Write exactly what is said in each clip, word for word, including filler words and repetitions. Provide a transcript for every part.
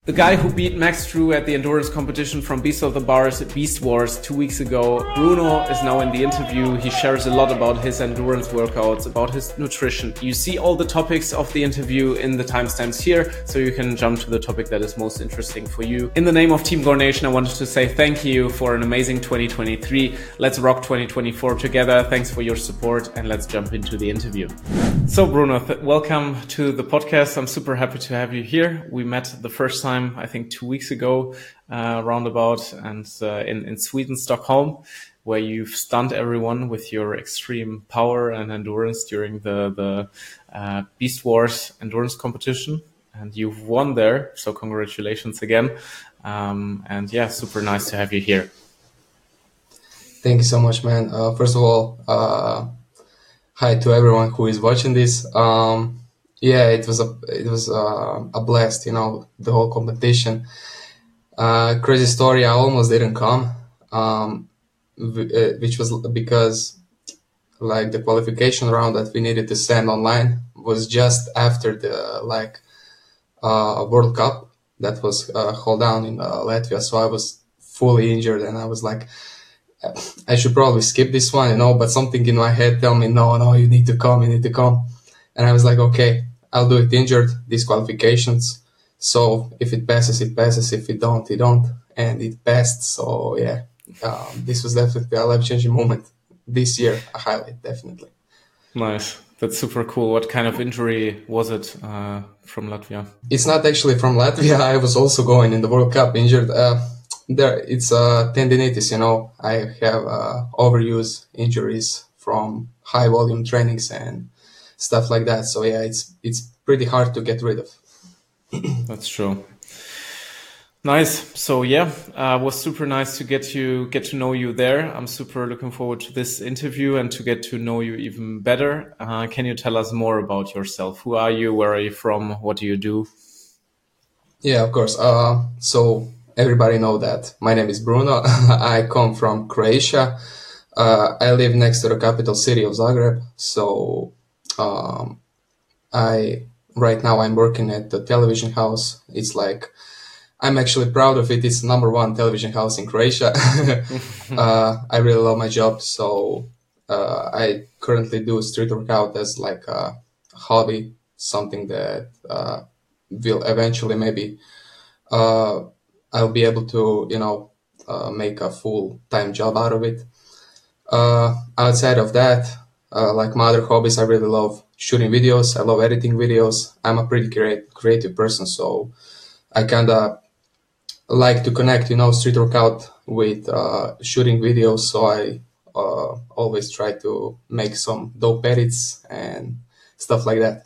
The guy who beat Max Drew at the endurance competition from Beast of the Bars at Beast Wars two weeks ago, Bruno, is now in the interview. He shares a lot about his endurance workouts, about his nutrition. You see all the topics of the interview in the timestamps here, so you can jump to the topic that is most interesting for you. In the name of Team Gore Nation, I wanted to say thank you for an amazing twenty twenty-three. Let's rock twenty twenty-four together. Thanks for your support, and let's jump into the interview. So Bruno, th- welcome to the podcast. I'm super happy to have you here. We met the first time I think two weeks ago, uh, roundabout, and uh, in, in Sweden, Stockholm, where you've stunned everyone with your extreme power and endurance during the, the uh, Beast Wars endurance competition. And you've won there, so congratulations again. Um, and yeah, super nice to have you here. Thank you so much, man. Uh, first of all, uh, hi to everyone who is watching this. Um, Yeah, it was a it was uh, a blast, you know, the whole competition. Uh, crazy story, I almost didn't come, um, which was because like the qualification round that we needed to send online was just after the like uh, World Cup that was uh, held down in uh, Latvia. So I was fully injured, and I was like, I should probably skip this one, you know. But something in my head tell me, no, no, you need to come, you need to come, and I was like, okay. I'll do it injured, these qualifications. So if it passes, it passes. If it don't, it don't. And it passed. So yeah, um, this was definitely a life-changing moment this year. A highlight, definitely. Nice. That's super cool. What kind of injury was it uh, from Latvia? It's not actually from Latvia. I was also going in the World Cup injured. Uh, there, it's uh, tendinitis, you know. I have uh, overuse injuries from high volume trainings and stuff like that. So yeah, it's it's pretty hard to get rid of. That's true. Nice. So yeah, uh, was super nice to get you get to know you there. I'm super looking forward to this interview and to get to know you even better. Uh, can you tell us more about yourself? Who are you? Where are you from? What do you do? Yeah, of course. Uh, so everybody know that my name is Bruno. I come from Croatia. Uh, I live next to the capital city of Zagreb. So Um, I right now I'm working at the television house. It's like I'm actually proud of it. It's number one television house in Croatia. uh, I really love my job. So uh, I currently do street workout as like a hobby, something that uh, will eventually maybe uh, I'll be able to you know uh, make a full time job out of it. Uh, outside of that. Uh, like my other hobbies, I really love shooting videos. I love editing videos. I'm a pretty create, creative person, so I kind of like to connect, you know, street workout with uh, shooting videos. So I uh, always try to make some dope edits and stuff like that.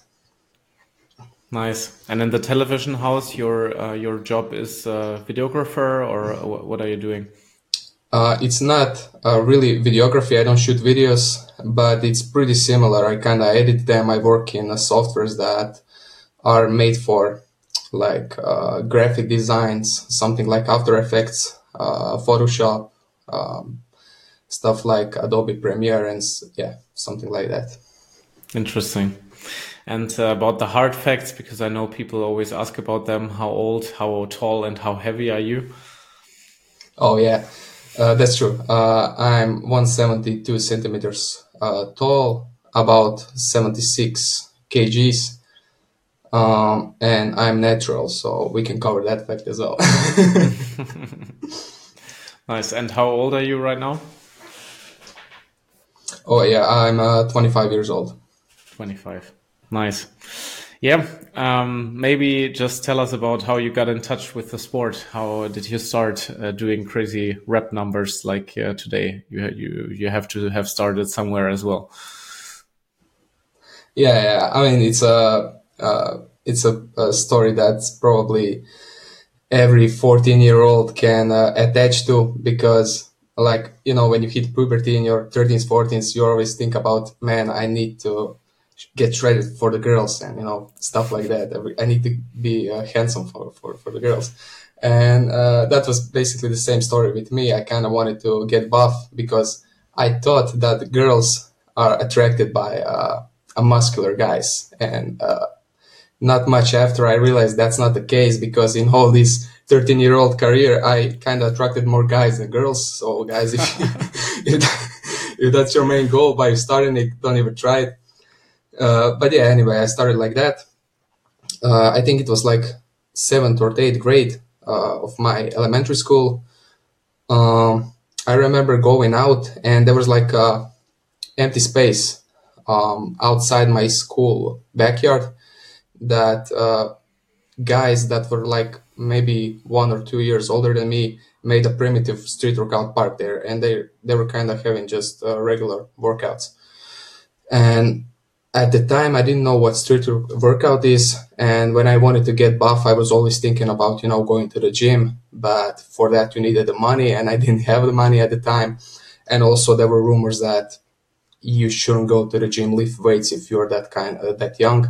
Nice. And in the television house, your uh, your job is uh, videographer, or what are you doing? Uh, it's not uh, really videography. I don't shoot videos, but it's pretty similar. I kind of edit them. I work in uh, softwares that are made for like uh, graphic designs, something like After Effects, uh, Photoshop, um, stuff like Adobe Premiere, and yeah, something like that. Interesting. And uh, about the hard facts, because I know people always ask about them. How old, how tall, and how heavy are you? Oh, yeah. Uh, that's true. Uh, I'm one hundred seventy-two centimeters uh, tall, about seventy-six kgs, um, and I'm natural, so we can cover that fact as well. Nice. And how old are you right now? Oh, yeah, I'm uh, twenty-five years old. twenty-five. Nice. Yeah, um, maybe just tell us about how you got in touch with the sport. How did you start uh, doing crazy rep numbers like uh, today? You you you have to have started somewhere as well. Yeah, yeah. I mean, it's a uh, it's a, a story that's probably every fourteen year old can uh, attach to, because like, you know, when you hit puberty in your thirteens, fourteens, you always think about, man, I need to get ready for the girls and, you know, stuff like that. I need to be uh, handsome for, for, for the girls. And uh, that was basically the same story with me. I kind of wanted to get buff because I thought that girls are attracted by uh, a muscular guys. And uh, not much after, I realized that's not the case, because in all this thirteen year old career, I kind of attracted more guys than girls. So guys, if, if, if that's your main goal by starting it, don't even try it. Uh, but yeah, anyway, I started like that. Uh, I think it was like seventh or eighth grade uh, of my elementary school. Um, I remember going out, and there was like a empty space um, outside my school backyard that uh, guys that were like maybe one or two years older than me made a primitive street workout park there, and they they were kind of having just uh, regular workouts. And at the time, I didn't know what street workout is, and when I wanted to get buff, I was always thinking about, you know, going to the gym, but for that you needed the money, and I didn't have the money at the time. And also there were rumors that you shouldn't go to the gym, lift weights if you're that kind uh, that young.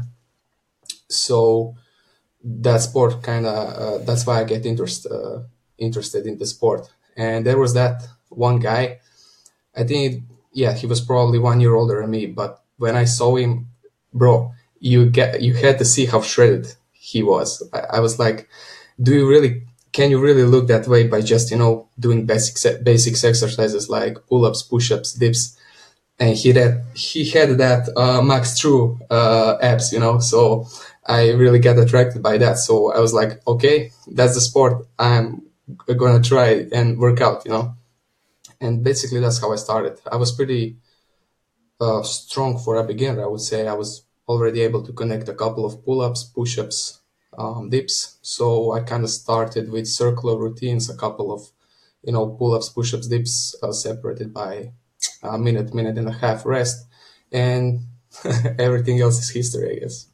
So that sport kind of uh, that's why I get interest, uh, interested in the sport. And there was that one guy, I think, yeah, he was probably one year older than me, but when I saw him, bro, you get you had to see how shredded he was. I, I was like, do you really, can you really look that way by just, you know, doing basic basics exercises like pull-ups, push-ups, dips? And he had he had that uh, Max True uh, abs, you know, so I really got attracted by that. So I was like, okay, that's the sport I'm gonna try and work out, you know. And basically that's how I started. I was pretty uh, strong for a beginner, I would say. I was already able to connect a couple of pull-ups, push-ups, um, dips. So I kind of started with circular routines, a couple of, you know, pull-ups, push-ups, dips, uh, separated by a minute, minute and a half rest. And everything else is history, I guess.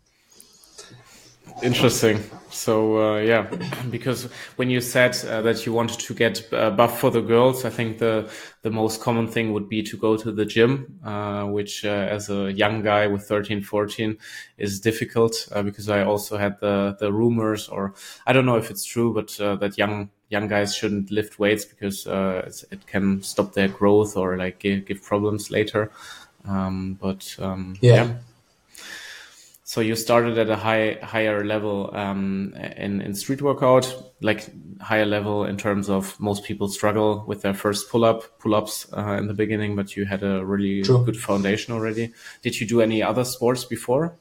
Interesting. So uh, yeah, because when you said uh, that you wanted to get uh, buff for the girls, I think the the most common thing would be to go to the gym, uh, which uh, as a young guy with thirteen, fourteen is difficult, uh, because I also had the the rumors, or I don't know if it's true, but uh, that young young guys shouldn't lift weights because uh, it's, it can stop their growth or like give, give problems later. Um, but um, yeah. yeah. So you started at a high, higher level um, in, in street workout, like higher level in terms of most people struggle with their first pull-up, pull-ups uh, in the beginning, but you had a really True. good foundation already. Did you do any other sports before?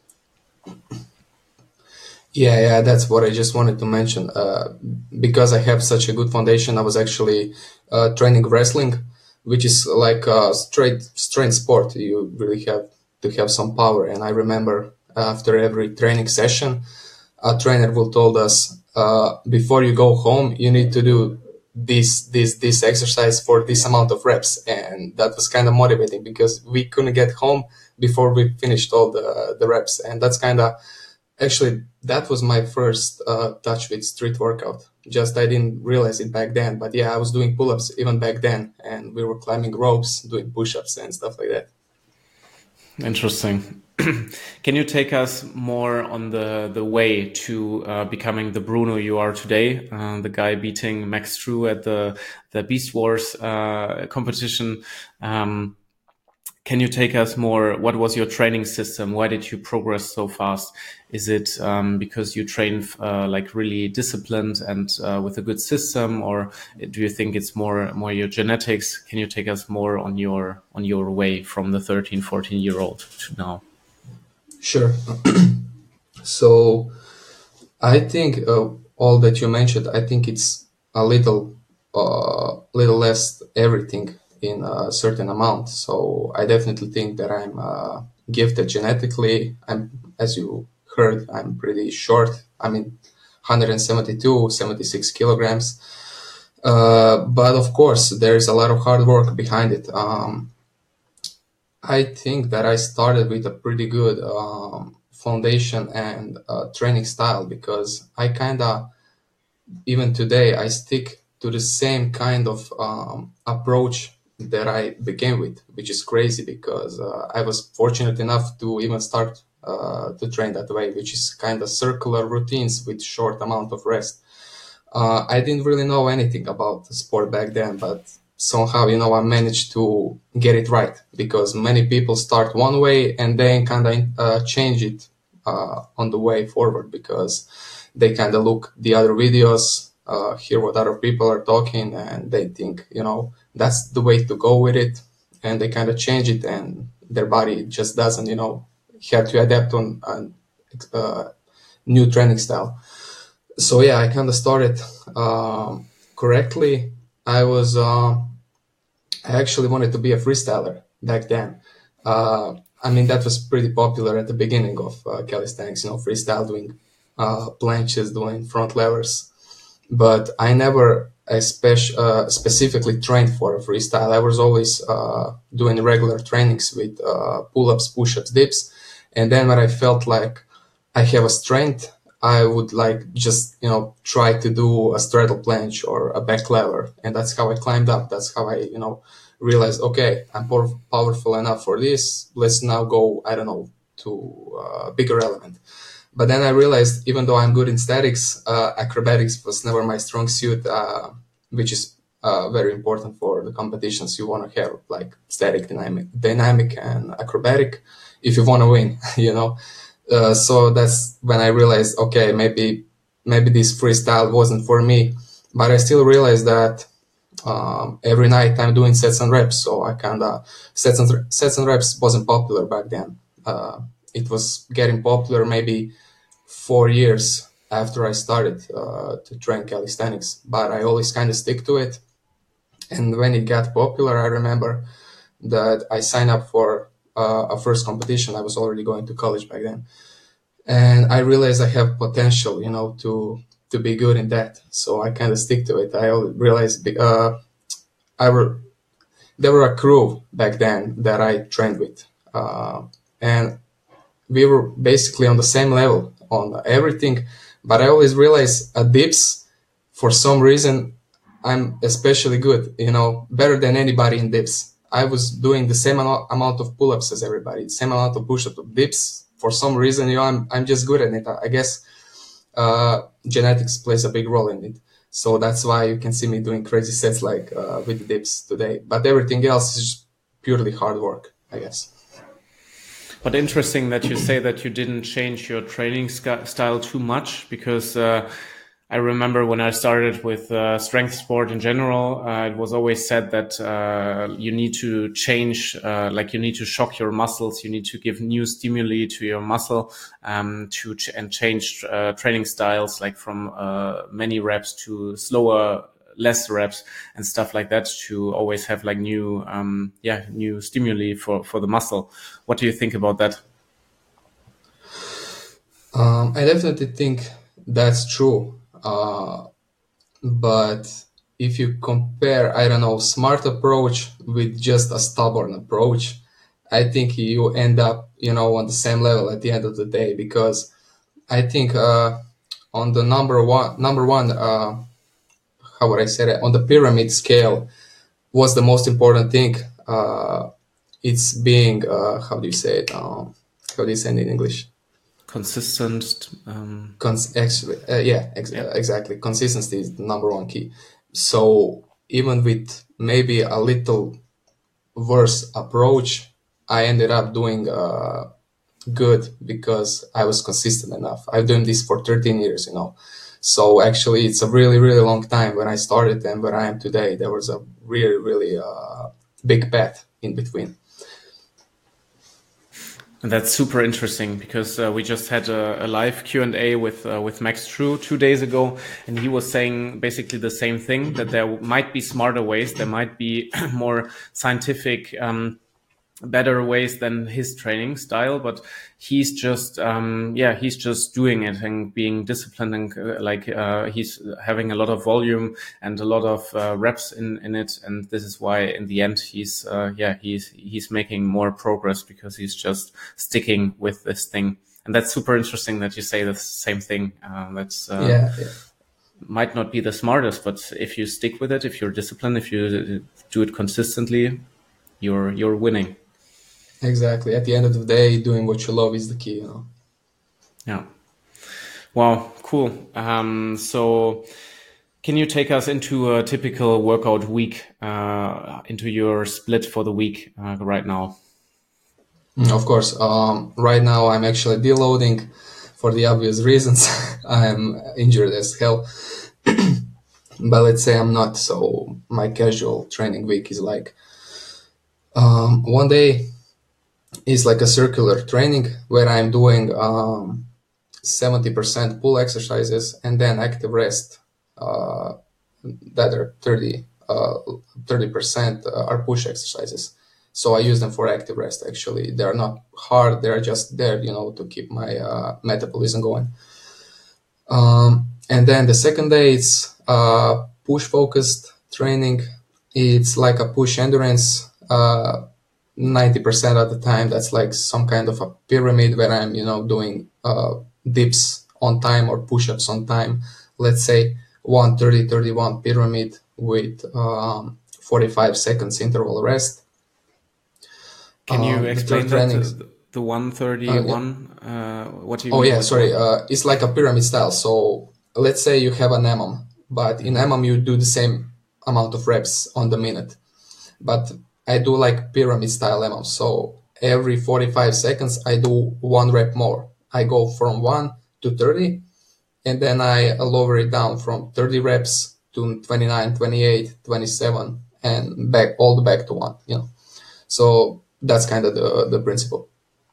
Yeah, yeah, that's what I just wanted to mention. Uh, because I have such a good foundation, I was actually uh, training wrestling, which is like a straight strength sport. You really have to have some power. And I remember after every training session, a trainer will told us, uh, before you go home, you need to do this, this, this exercise for this amount of reps. And that was kind of motivating because we couldn't get home before we finished all the, the reps. And that's kind of, actually, that was my first uh, touch with street workout. Just I didn't realize it back then. But yeah, I was doing pull-ups even back then. And we were climbing ropes, doing push-ups and stuff like that. Interesting. Can you take us more on the, the way to uh, becoming the Bruno you are today, uh, the guy beating Max True at the, the Beast Wars uh, competition? Um, can you take us more, what was your training system? Why did you progress so fast? Is it um, because you train uh, like really disciplined and uh, with a good system, or do you think it's more more your genetics? Can you take us more on your on your way from the thirteen, fourteen year old to now? Sure. So I think uh, all that you mentioned, I think it's a little, uh, little less everything in a certain amount. So I definitely think that I'm uh, gifted genetically. I'm, as you heard, I'm pretty short. I mean, one seventy-two, seventy-six kilograms. Uh, but of course, there is a lot of hard work behind it. Um, I think that I started with a pretty good um, foundation and uh, training style, because I kind of, even today, I stick to the same kind of um, approach that I began with, which is crazy because uh, I was fortunate enough to even start uh, to train that way, which is kind of circular routines with short amount of rest. Uh, I didn't really know anything about the sport back then, but somehow, you know, I managed to get it right, because many people start one way and then kind of uh, change it uh, on the way forward, because they kind of look the other videos, uh, hear what other people are talking, and they think, you know, that's the way to go with it. And they kind of change it, and their body just doesn't, you know, have to adapt on a uh, new training style. So yeah, I kind of started um, correctly. I was, uh, I actually wanted to be a freestyler back then. Uh, I mean, that was pretty popular at the beginning of uh, calisthenics, you know, freestyle, doing uh, planches, doing front levers. But I never especially, uh, specifically trained for a freestyle. I was always uh, doing regular trainings with uh, pull-ups, push-ups, dips. And then when I felt like I have a strength, I would like just, you know, try to do a straddle planche or a back lever. And that's how I climbed up. That's how I, you know, realized, okay, I'm power- powerful enough for this. Let's now go, I don't know, to a bigger element. But then I realized, even though I'm good in statics, uh, acrobatics was never my strong suit, uh, which is uh, very important for the competitions you want to have, like static, dynamic, dynamic and acrobatic, if you want to win, you know. Uh, so that's when I realized, okay, maybe maybe this freestyle wasn't for me. But I still realized that um, every night I'm doing sets and reps. So I kind of sets and sets and reps wasn't popular back then. Uh, it was getting popular maybe four years after I started uh, to train calisthenics. But I always kind of stick to it. And when it got popular, I remember that I signed up for uh, a first competition. I was already going to college back then. And I realized I have potential, you know, to to be good in that. So I kind of stick to it. I realized uh, I were there were a crew back then that I trained with, uh, and we were basically on the same level on everything. But I always realized at dips, for some reason, I'm especially good, you know, better than anybody in dips. I was doing the same amount of pull-ups as everybody, the same amount of push-ups, dips. For some reason, you know, I'm I'm just good at it. I guess uh, genetics plays a big role in it. So that's why you can see me doing crazy sets like uh, with the dips today. But everything else is just purely hard work, I guess. But interesting that you say that you didn't change your training style too much, because uh, I remember when I started with uh, strength sport in general, uh, it was always said that uh, you need to change, uh, like you need to shock your muscles, you need to give new stimuli to your muscle, um, to ch- and change uh, training styles, like from uh, many reps to slower, less reps and stuff like that, to always have like new, um, yeah, new stimuli for, for the muscle. What do you think about that? Um, I definitely think that's true. Uh, but if you compare, I don't know, smart approach with just a stubborn approach, I think you end up, you know, on the same level at the end of the day, because I think uh, on the number one, number one, uh, how would I say it, on the pyramid scale, what's the most important thing? Uh, it's being, uh, how do you say it? Um, how do you say it in English? Consistent. Um... Cons- actually, uh, yeah, ex- yeah, exactly. Consistency is the number one key. So even with maybe a little worse approach, I ended up doing uh, good because I was consistent enough. I've done this for thirteen years, you know. So actually, it's a really, really long time when I started and where I am today. There was a really, really uh, big path in between. And that's super interesting, because uh, we just had a, a live Q and A with uh, with Max True two days ago, and he was saying basically the same thing, that there might be smarter ways, there might be more scientific, um, better ways than his training style, but he's just um yeah he's just doing it and being disciplined, and uh, like uh he's having a lot of volume and a lot of uh, reps in in it, and this is why in the end he's uh yeah he's he's making more progress, because he's just sticking with this thing. And that's super interesting that you say the same thing. uh, that's uh, yeah, yeah. Might not be the smartest, but if you stick with it, if you're disciplined, if you do it consistently, you're you're winning. Exactly. At the end of the day, doing what you love is the key, you know. Yeah. Wow, cool. Um, so can you take us into a typical workout week, uh, into your split for the week uh, right now? Of course, um, right now I'm actually deloading for the obvious reasons. I'm injured as hell. But let's say I'm not, so my casual training week is like um, one day is like a circular training where I'm doing um, seventy percent pull exercises and then active rest. Uh, that are thirty, uh, thirty percent are push exercises. So I use them for active rest, actually. They're not hard, they're just there, you know, to keep my uh, metabolism going. Um, and then the second day, it's uh, push-focused training. It's like a push endurance. Uh, ninety percent of the time, that's like some kind of a pyramid where I'm, you know, doing uh, dips on time or push-ups on time. Let's say one thirty thirty-one pyramid with um, forty-five seconds interval rest. Can you Um, explain that? The, the one thirty-one, uh, yeah. uh, what do you oh, mean? Oh yeah, sorry. Uh, it's like a pyramid style. So let's say you have an M M, but in M M you do the same amount of reps on the minute. But I do like pyramid style M M. So every forty-five seconds, I do one rep more. I go from one to thirty, and then I lower it down from thirty reps to twenty-nine, twenty-eight, twenty-seven, and back all the back to one, you know. So that's kind of the, the principle.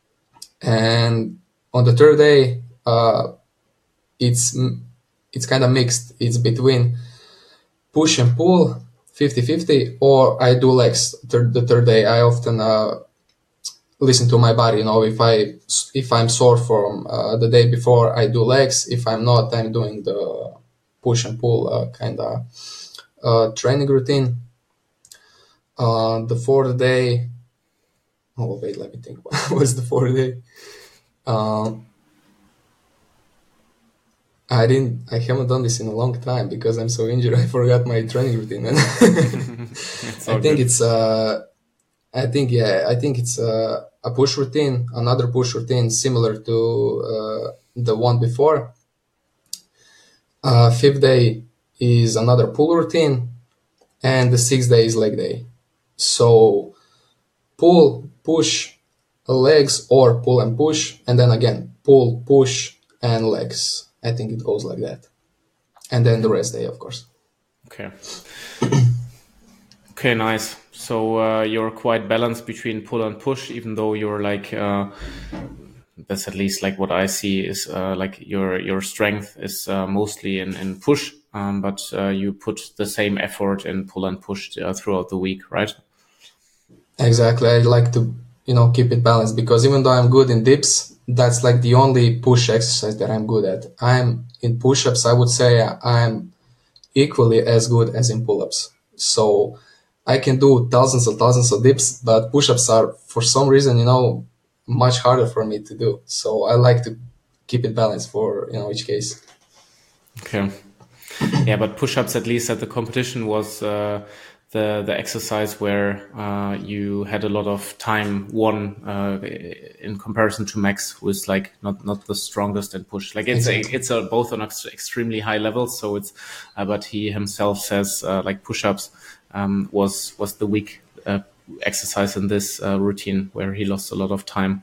And on the third day, uh, it's it's kind of mixed. It's between push and pull, fifty fifty, or I do legs. Third, the third day, I often uh, listen to my body. You know, if I if I'm sore from uh, the day before, I do legs. If I'm not, I'm doing the push and pull uh, kind of uh, training routine. Uh, the fourth day. Oh wait, let me think. What's the fourth day? Um, I didn't. I haven't done this in a long time because I'm so injured. I forgot my training routine. I think good. it's. Uh, I think yeah. I think it's uh, a push routine, another push routine similar to uh, the one before. Uh, fifth day is another pull routine, and the sixth day is leg day. So pull, push, legs, or pull and push, and then again pull, push, and legs. I think it goes like that. And then the rest day, of course. Okay. Okay, nice. So uh, you're quite balanced between pull and push, even though you're like, uh, that's at least like what I see is uh, like your your strength is uh, mostly in, in push, um, but uh, you put the same effort in pull and push uh, throughout the week, right? Exactly. I like to, you know, keep it balanced because even though I'm good in dips, that's like the only push exercise that I'm good at. I'm in push-ups, I would say I'm equally as good as in pull-ups. So I can do thousands and thousands of dips, but push-ups are, for some reason, you know, much harder for me to do. So I like to keep it balanced for, you know, each case. Okay. Yeah, but push-ups, at least at the competition, was uh, the the exercise where uh, you had a lot of time won uh, in comparison to Max, who is like not not the strongest in push. Like it's exactly. a, it's a, both on ex- extremely high levels. So it's, uh, but he himself says uh, like push-ups um, was was the weak uh, exercise in this uh, routine where he lost a lot of time.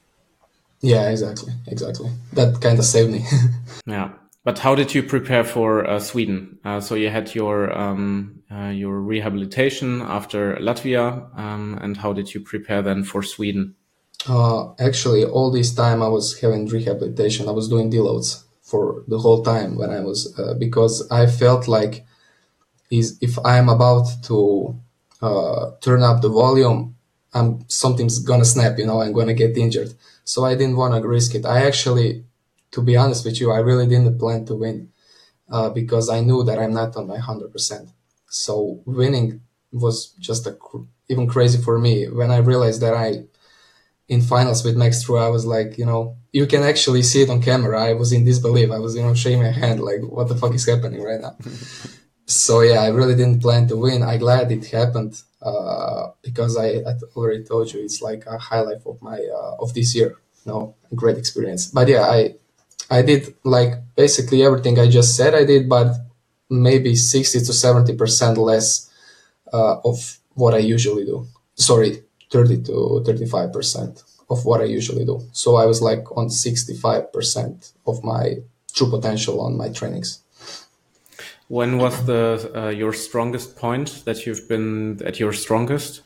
Yeah, exactly, exactly. That kind of saved me. Yeah. But how did you prepare for uh, Sweden? Uh, so you had your um, uh, your rehabilitation after Latvia, um, and how did you prepare then for Sweden? Uh, actually, all this time I was having rehabilitation. I was doing deloads for the whole time when I was uh, because I felt like is if I'm about to uh, turn up the volume, I'm something's gonna snap. You know, I'm gonna get injured. So I didn't want to risk it. I actually. To be honest with you, I really didn't plan to win uh, because I knew that I'm not on my one hundred percent. So winning was just a cr- even crazy for me. When I realized that I, in finals with Max True, I was like, you know, you can actually see it on camera. I was in disbelief. I was, you know, shaking my hand like, what the fuck is happening right now? So yeah, I really didn't plan to win. I'm glad it happened uh, because I, I already told you it's like a highlight of my uh, of this year. You know, a great experience. But yeah, I. I did like basically everything I just said I did, but maybe sixty to seventy percent less uh, of what I usually do. Sorry, thirty to thirty-five percent of what I usually do. So I was like on sixty-five percent of my true potential on my trainings. When was the uh, your strongest point that you've been at your strongest?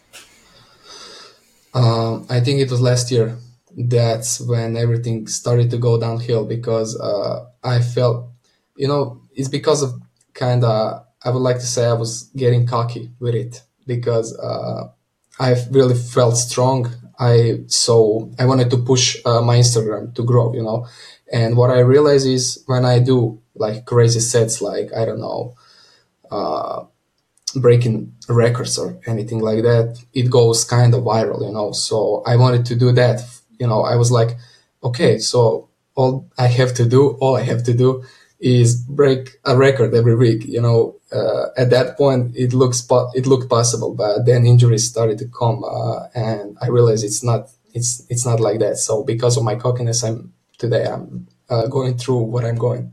Um, I think it was last year. That's when everything started to go downhill because uh, I felt, you know, it's because of kind of, I would like to say I was getting cocky with it because uh, I really felt strong. I so I wanted to push uh, my Instagram to grow, you know, and what I realize is when I do like crazy sets, like I don't know, uh, breaking records or anything like that, it goes kind of viral, you know. So I wanted to do that, you know. I was like, okay, so all I have to do, all I have to do is break a record every week, you know. Uh, at that point, it looks po- it looked possible, but then injuries started to come, uh, and I realized it's not it's it's not like that. So because of my cockiness, I'm today I'm uh, going through what I'm going.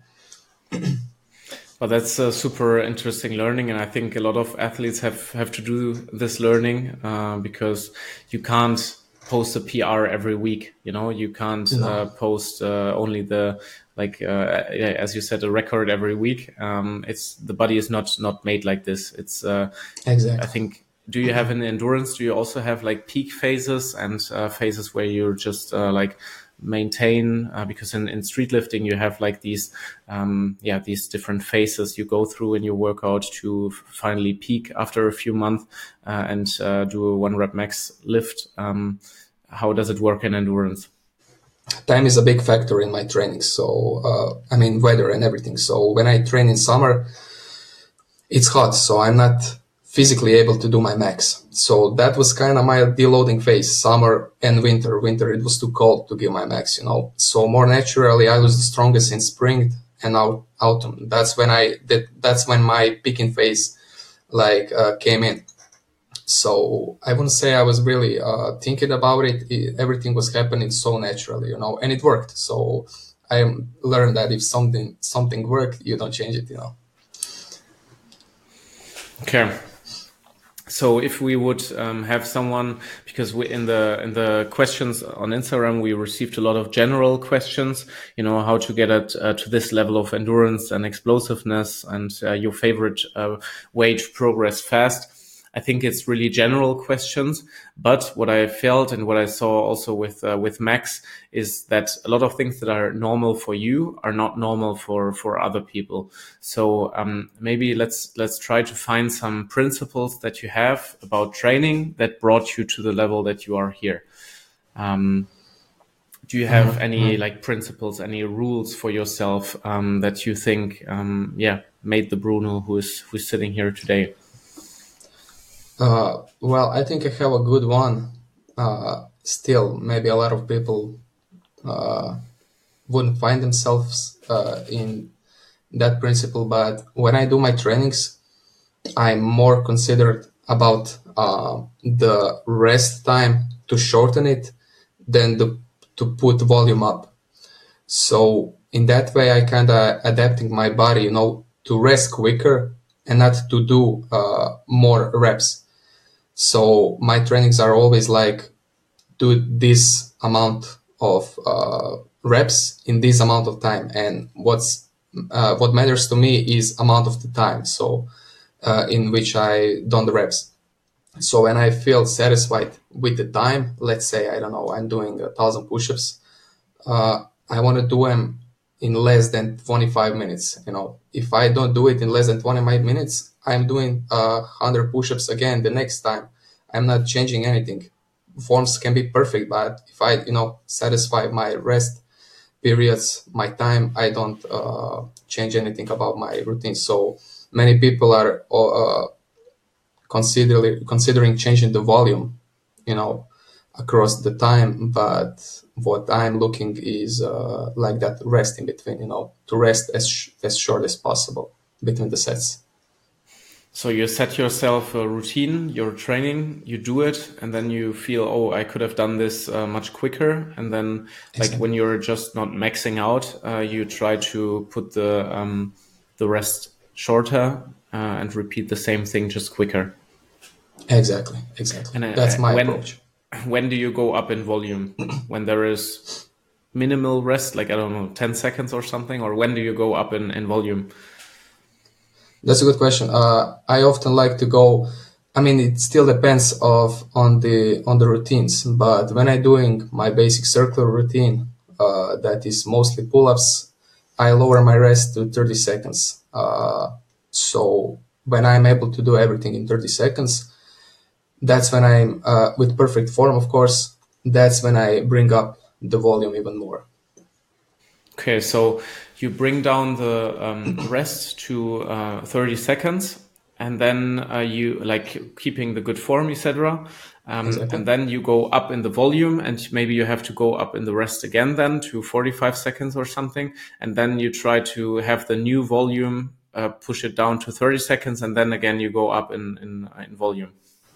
Well, that's a super interesting learning, and I think a lot of athletes have, have to do this learning uh, because you can't post a P R every week. You know, you can't No. uh, post uh, only the like uh, as you said, a record every week. Um, it's the body is not not made like this. It's uh, exactly. I think. Do you have an endurance? Do you also have like peak phases and uh, phases where you're just uh, like maintain uh, because in, in street lifting you have like these um yeah these different phases you go through in your workout to f- finally peak after a few months uh, and uh, do a one rep max lift. Um how does it work in endurance? Time is a big factor in my training, so uh, I mean weather and everything. So when I train in summer, it's hot, so I'm not physically able to do my max. So that was kind of my deloading phase, summer and winter. Winter, it was too cold to give my max, you know. So more naturally, I was the strongest in spring and out, autumn. That's when I did, that's when my peaking phase like uh, came in. So I wouldn't say I was really uh, thinking about it. it. Everything was happening so naturally, you know, and it worked. So I learned that if something, something worked, you don't change it, you know. Okay. So if we would um, have someone, because we in the in the questions on Instagram we received a lot of general questions, you know, how to get at uh, to this level of endurance and explosiveness, and uh, your favorite uh, way to progress fast. I think it's really general questions, but what I felt and what I saw also with uh, with Max is that a lot of things that are normal for you are not normal for for other people. So um, maybe let's let's try to find some principles that you have about training that brought you to the level that you are here. Um, do you have mm-hmm. any like principles, any rules for yourself um, that you think, um, yeah, made the Bruno who is who's sitting here today? Uh, well, I think I have a good one. Uh, still, maybe a lot of people uh, wouldn't find themselves uh, in that principle, but when I do my trainings, I'm more considerate about uh, the rest time to shorten it than the, to put volume up. So in that way, I kind of adapting my body, you know, to rest quicker and not to do uh, more reps. So my trainings are always like, do this amount of uh, reps in this amount of time. And what's uh, what matters to me is amount of the time. So uh, in which I done the reps. So when I feel satisfied with the time, let's say, I don't know, I'm doing a thousand push-ups. Uh, I want to do them in less than twenty-five minutes. You know, if I don't do it in less than twenty-five minutes, I'm doing uh, one hundred push-ups again the next time. I'm not changing anything. Forms can be perfect, but if I, you know, satisfy my rest periods, my time, I don't uh, change anything about my routine. So many people are uh, considering considering changing the volume, you know, across the time. But what I'm looking is uh, like that rest in between, you know, to rest as sh- as short as possible between the sets. So you set yourself a routine, your training, you do it, and then you feel, oh, I could have done this uh, much quicker. And then like exactly. when you're just not maxing out, uh, you try to put the um, the rest shorter uh, and repeat the same thing just quicker. Exactly, exactly. And, uh, That's my when, approach. when do you go up in volume? When there is minimal rest, like, I don't know, ten seconds or something, or when do you go up in, in volume? That's a good question. Uh, I often like to go, I mean, it still depends of on the on the routines, but when I'm doing my basic circular routine, uh, that is mostly pull-ups, I lower my rest to thirty seconds. Uh, so when I'm able to do everything in thirty seconds, that's when I'm, uh, with perfect form, of course, that's when I bring up the volume even more. Okay, so you bring down the um, rest to uh, thirty seconds, and then uh, you like keeping the good form, et cetera. Um, Exactly. And then you go up in the volume, and maybe you have to go up in the rest again then to forty-five seconds or something. And then you try to have the new volume, uh, push it down to thirty seconds, and then again you go up in, in, in volume.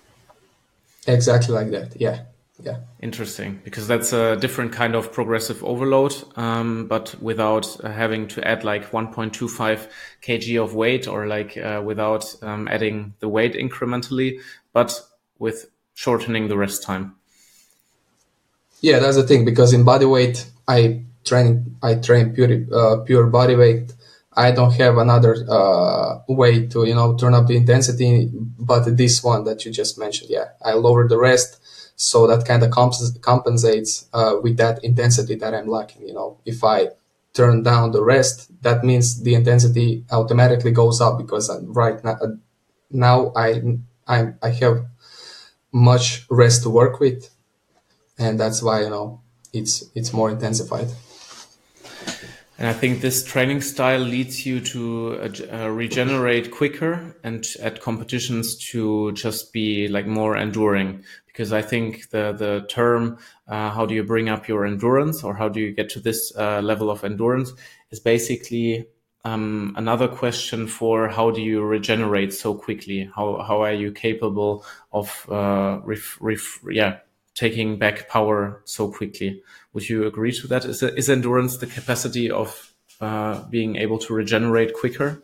Exactly like that. Yeah. Yeah. Interesting, because that's a different kind of progressive overload, um, but without uh, having to add like one point two five kilograms of weight, or like uh, without um, adding the weight incrementally, but with shortening the rest time. Yeah, that's the thing, because in body weight, I train I train pure uh, pure body weight. I don't have another uh, way to, you know, turn up the intensity, but this one that you just mentioned, yeah, I lower the rest. So that kind of comp- compensates uh, with that intensity that I'm lacking. You know, if I turn down the rest, that means the intensity automatically goes up, because I'm right now, now I I I have much rest to work with, and that's why, you know, it's it's more intensified. And I think this training style leads you to uh, uh, regenerate quicker, and at competitions to just be like more enduring. Because I think the the term, uh, how do you bring up your endurance, or how do you get to this uh, level of endurance, is basically um, another question for how do you regenerate so quickly? How how are you capable of uh, ref, ref, yeah taking back power so quickly? Would you agree to that? Is, is endurance the capacity of uh, being able to regenerate quicker?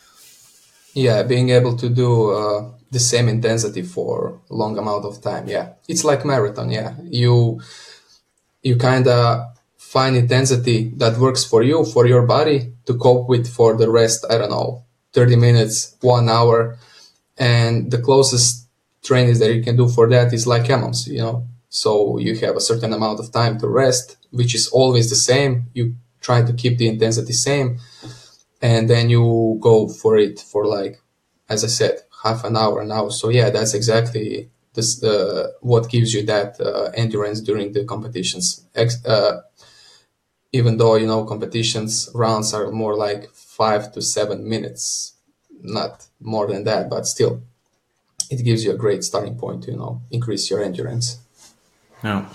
Yeah, being able to do uh, the same intensity for a long amount of time. Yeah, it's like marathon. Yeah, you you kind of find intensity that works for you, for your body to cope with for the rest. I don't know, thirty minutes, one hour, and the closest training that you can do for that is like M M S. You know, so you have a certain amount of time to rest, which is always the same. You try to keep the intensity same, and then you go for it for, like, as I said, half an hour now. So yeah, that's exactly this, uh, what gives you that uh, endurance during the competitions. Ex- uh, even though, you know, competitions rounds are more like five to seven minutes, not more than that, but still, it gives you a great starting point to, you know, increase your endurance. Yeah,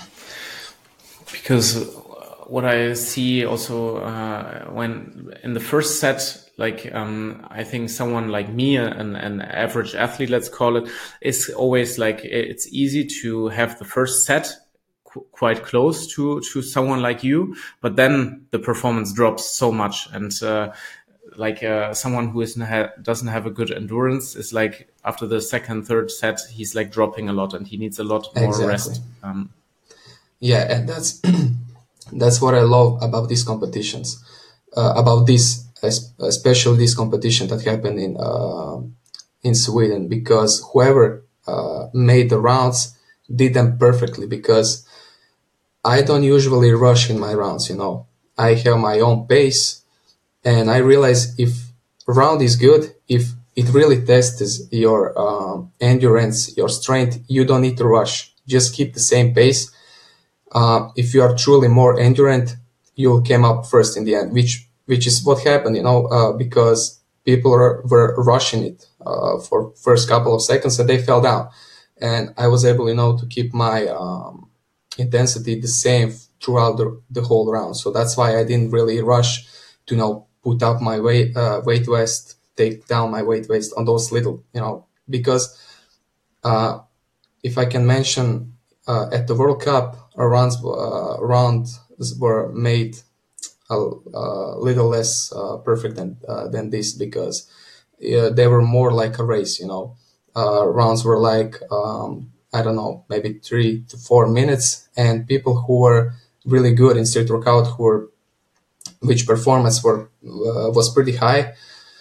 because what I see also uh, when in the first set, like um, I think someone like me, an, an average athlete, let's call it, is always like it's easy to have the first set qu- quite close to to someone like you, but then the performance drops so much, and uh, like uh, someone who isn't ha- doesn't have a good endurance is like after the second, third set, he's like dropping a lot, and he needs a lot more Exactly. rest. Um, Yeah, and that's that's what I love about these competitions, uh, about this, especially this competition that happened in uh, in Sweden, because whoever uh, made the rounds did them perfectly. Because I don't usually rush in my rounds, you know. I have my own pace, and I realize if a round is good, if it really tests your um, endurance, your strength, you don't need to rush. Just keep the same pace. Uh, if you are truly more endurant, you'll come up first in the end, which which is what happened, you know, uh, because people are, were rushing it uh, for first couple of seconds and they fell down, and I was able, you know, to keep my um, intensity the same throughout the, the whole round. So that's why I didn't really rush to, you know, put up my weight uh, weight vest, take down my weight vest on those little, you know, because uh, if I can mention, uh, at the World Cup, rounds uh, rounds were made a, a little less uh, perfect than uh, than this, because uh, they were more like a race. You know, uh, rounds were like um, I don't know, maybe three to four minutes. And people who were really good in street workout, who were, which performance were, uh, was pretty high,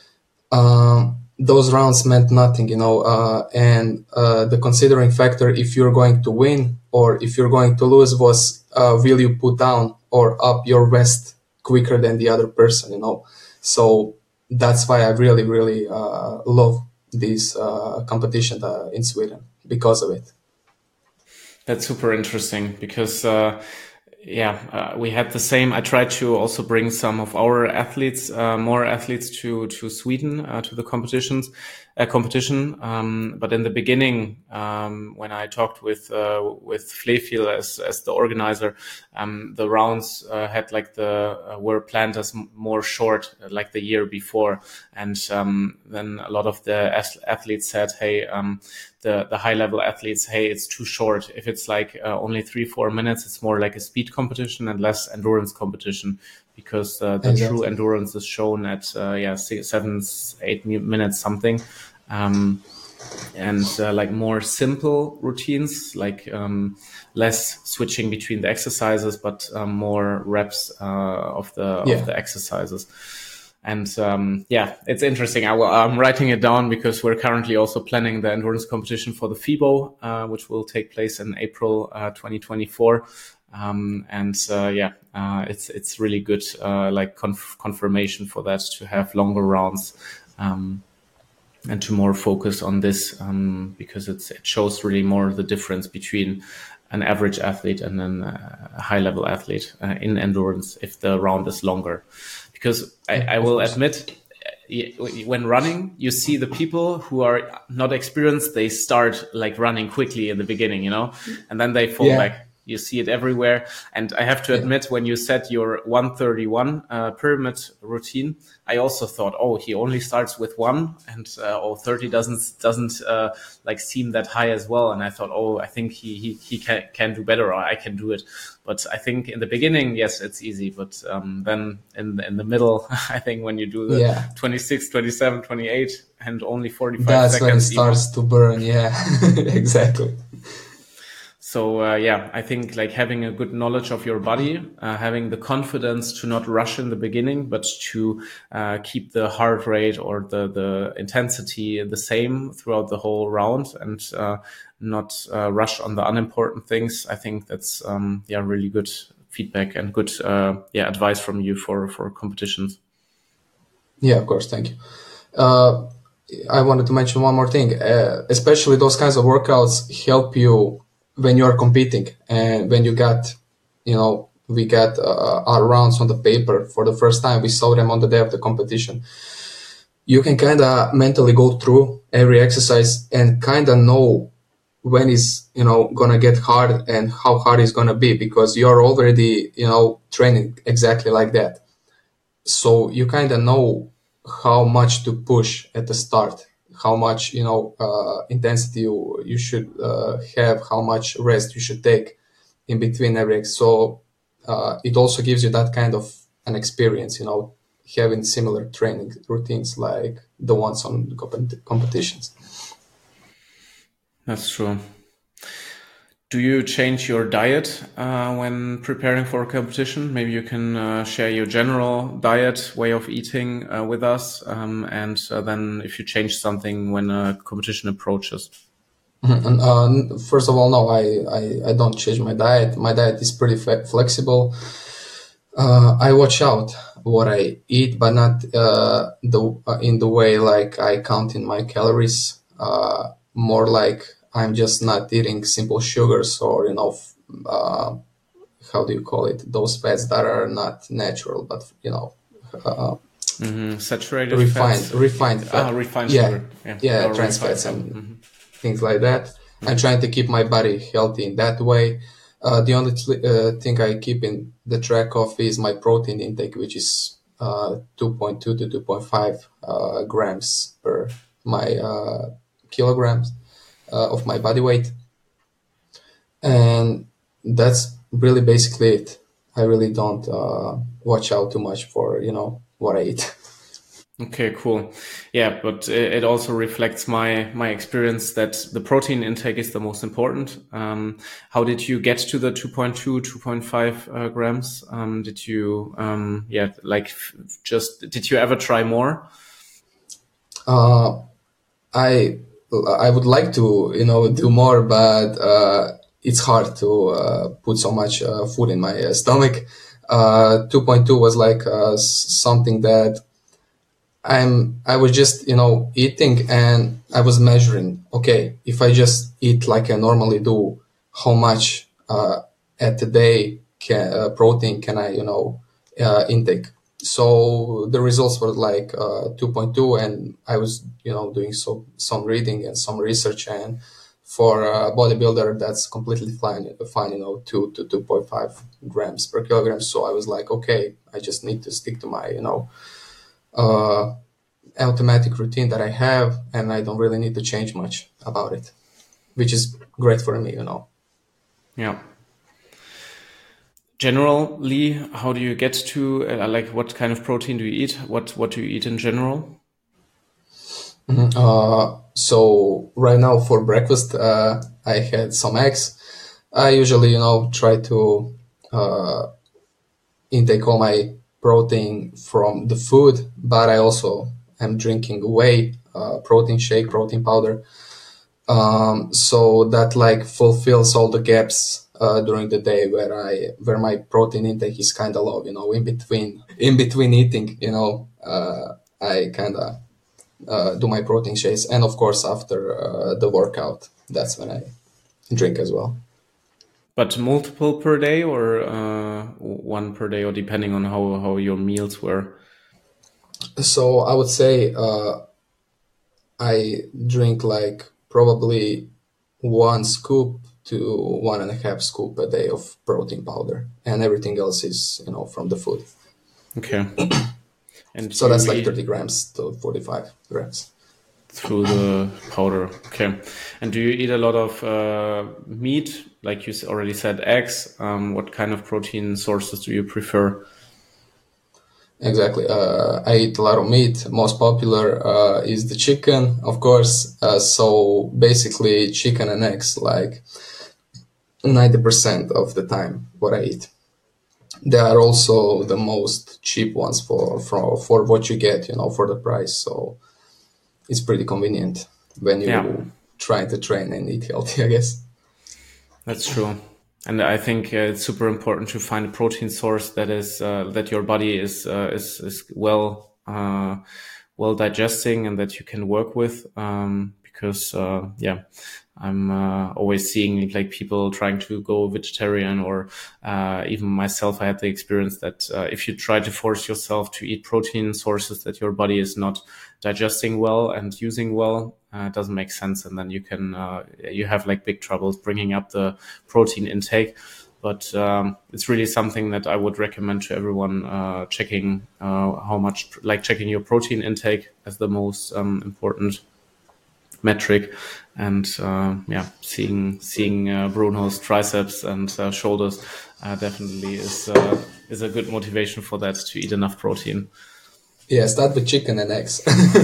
um, those rounds meant nothing, you know, uh, and uh, the considering factor if you're going to win or if you're going to lose was, uh, will you put down or up your vest quicker than the other person, you know. So that's why I really, really uh, love this uh, competition uh, in Sweden because of it. That's super interesting because, uh, yeah, uh, we had the same. I tried to also bring some of our athletes, uh, more athletes to, to Sweden, uh, to the competitions, uh, competition. Um, but in the beginning, um, when I talked with, uh, with Flefiel as, as the organizer, um, the rounds, uh, had like the, uh, were planned as m- more short, uh, like the year before. And, um, then a lot of the ath- athletes said, hey, um, the, the high level athletes, hey, it's too short. If it's like uh, only three, four minutes, it's more like a speed competition and less endurance competition because uh, the Exactly. true endurance is shown at, uh, yeah, six, seven, eight minutes something. Um, and uh, like more simple routines, like um, less switching between the exercises, but um, more reps uh, of the, Yeah. of the exercises. And um, yeah, it's interesting. I will, I'm writing it down because we're currently also planning the endurance competition for the FIBO, uh, which will take place in April uh, twenty twenty-four. Um, and uh, yeah, uh, it's it's really good, uh, like conf- confirmation for that to have longer rounds um, and to more focus on this um, because it's it shows really more the difference between an average athlete and then a high level athlete uh, in endurance if the round is longer. Because I, I will admit, when running, you see the people who are not experienced, they start like running quickly in the beginning, you know, and then they fall Yeah. back. You see it everywhere. And I have to Yeah. admit, when you set your one thirty-one uh, pyramid routine, I also thought, oh, he only starts with one and uh, oh, thirty doesn't doesn't uh, like seem that high as well. And I thought, oh, I think he he, he can, can do better or I can do it. But I think in the beginning, yes, it's easy. But um, then in the, in the middle, I think when you do the Yeah. twenty-six, twenty-seven, twenty-eight and only forty-five That's seconds. when it starts even, to burn. Yeah, exactly. So uh, yeah, I think like having a good knowledge of your body, uh, having the confidence to not rush in the beginning, but to uh, keep the heart rate or the, the intensity the same throughout the whole round and uh, not uh, rush on the unimportant things. I think that's um, yeah really good feedback and good uh, yeah advice from you for for competitions. Yeah, of course. Thank you. Uh, I wanted to mention one more thing. Uh, especially those kinds of workouts help you when you are competing and when you got, you know, we got uh, our rounds on the paper for the first time. We saw them on the day of the competition. You can kind of mentally go through every exercise and kind of know when is, you know, gonna get hard and how hard it's gonna be because you're already, you know, training exactly like that. So you kind of know how much to push at the start, how much, you know, uh, intensity you, you should uh, have, how much rest you should take in between every. So uh, it also gives you that kind of an experience, you know, having similar training routines like the ones on compet- competitions. That's true. Do you change your diet uh, when preparing for a competition? Maybe you can uh, share your general diet, way of eating uh, with us. Um, and uh, then if you change something when a competition approaches. Mm-hmm. Uh, first of all, no, I, I, I don't change my diet. My diet is pretty fe- flexible. Uh, I watch out what I eat, but not uh, the uh, in the way like I count in my calories. Uh, more like I'm just not eating simple sugars or, you know, uh, how do you call it? Those fats that are not natural, but, you know, uh, mm-hmm. Saturated refined, fats. refined fat. Ah, refined yeah, sugar. Yeah, yeah, or trans refined fats fat. and Mm-hmm. things like that. Mm-hmm. I'm trying to keep my body healthy in that way. Uh, the only th- uh, thing I keep in the track of is my protein intake, which is uh, two point two to two point five uh, grams per my uh, kilograms uh, of my body weight. And that's really basically it. I really don't uh, watch out too much for, you know, what I eat. Okay, cool. Yeah, but it also reflects my my experience that the protein intake is the most important. Um, how did you get to the two point two, two point five uh, grams? Um, did you, um, yeah, like f- just, did you ever try more? Uh, I I would like to, you know, do more, but uh, it's hard to uh, put so much uh, food in my uh, stomach. Uh, two point two was like uh, s- something that I'm I was just, you know, eating and I was measuring. Okay, if I just eat like I normally do, how much uh, at a day can, uh, protein can I, you know, uh, intake? So the results were like uh, two point two, and I was, you know, doing so some reading and some research, and for a bodybuilder, that's completely fine, fine, you know, two to two point five grams per kilogram. So I was like, okay, I just need to stick to my, you know. Uh, automatic routine that I have, and I don't really need to change much about it, which is great for me, you know. Yeah. Generally, how do you get to, uh, like, what kind of protein do you eat? What, what do you eat in general? Mhm. Uh, so right now for breakfast, uh, I had some eggs. I usually, you know, try to uh, intake all my protein from the food, but I also am drinking whey, uh, protein shake, protein powder. Um, so that like fulfills all the gaps uh, during the day where I where my protein intake is kind of low. You know, in between in between eating, you know, uh, I kind of uh, do my protein shakes, and of course after uh, the workout, that's when I drink as well. But multiple per day or uh, one per day, or depending on how, how your meals were? So I would say uh, I drink like probably one scoop to one and a half scoop a day of protein powder, and everything else is, you know, from the food. Okay. And So you that's like eat thirty grams to forty-five grams. through the powder. Okay. And do you eat a lot of uh, meat? Like you s- already said, eggs. Um, what kind of protein sources do you prefer? Exactly. Uh, I eat a lot of meat. Most popular uh, is the chicken, of course. Uh, so basically, chicken and eggs, like ninety percent of the time, what I eat. They are also the most cheap ones for, for, for what you get, you know, for the price. So it's pretty convenient when Yeah, you try to train and eat healthy, I guess. that's true. And I think uh, it's super important to find a protein source that is uh, that your body is uh, is is well uh, well digesting and that you can work with. Um, because uh, yeah, I'm uh, always seeing like people trying to go vegetarian, or uh, even myself. I had the experience that uh, if you try to force yourself to eat protein sources that your body is not digesting well and using well, uh, it doesn't make sense, and then you can uh, you have like big troubles bringing up the protein intake. But um, it's really something that I would recommend to everyone, uh, checking uh, how much, like checking your protein intake as the most um, important metric. And uh, yeah, seeing seeing uh, Bruno's triceps and uh, shoulders uh, definitely is uh, is a good motivation for that, to eat enough protein. Yeah, start with chicken and eggs.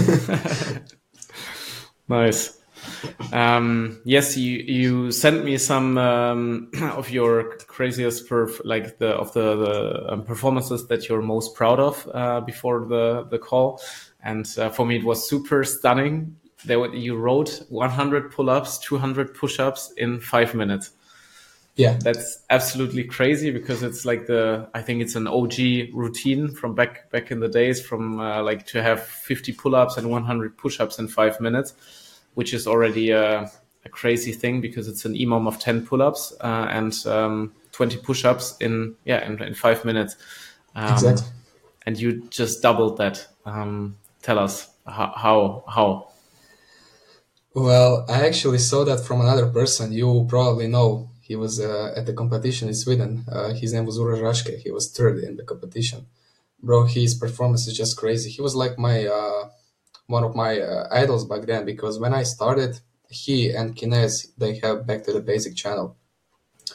Nice. Um, yes, you you sent me some um, of your craziest perf, like the of the, the um, performances that you're most proud of uh, before the the call, and uh, for me it was super stunning. There were, you wrote one hundred pull-ups, two hundred push-ups in five minutes. Yeah, That's absolutely crazy, because it's like the, I think it's an O G routine from back back in the days, from uh, like to have fifty pull-ups and one hundred push-ups in five minutes, which is already a, a crazy thing, because it's an E M O M of ten pull-ups uh, and um, twenty push-ups in yeah in, in five minutes, um, exactly. and you just doubled that. Um, tell us how how how. Well, I actually saw that from another person you probably know. He was uh, at the competition in Sweden. Uh, his name was Uroš Raške. He was third in the competition. Bro, his performance is just crazy. He was like my uh, one of my uh, idols back then, because when I started, he and Kines, they have Back to the Basic channel.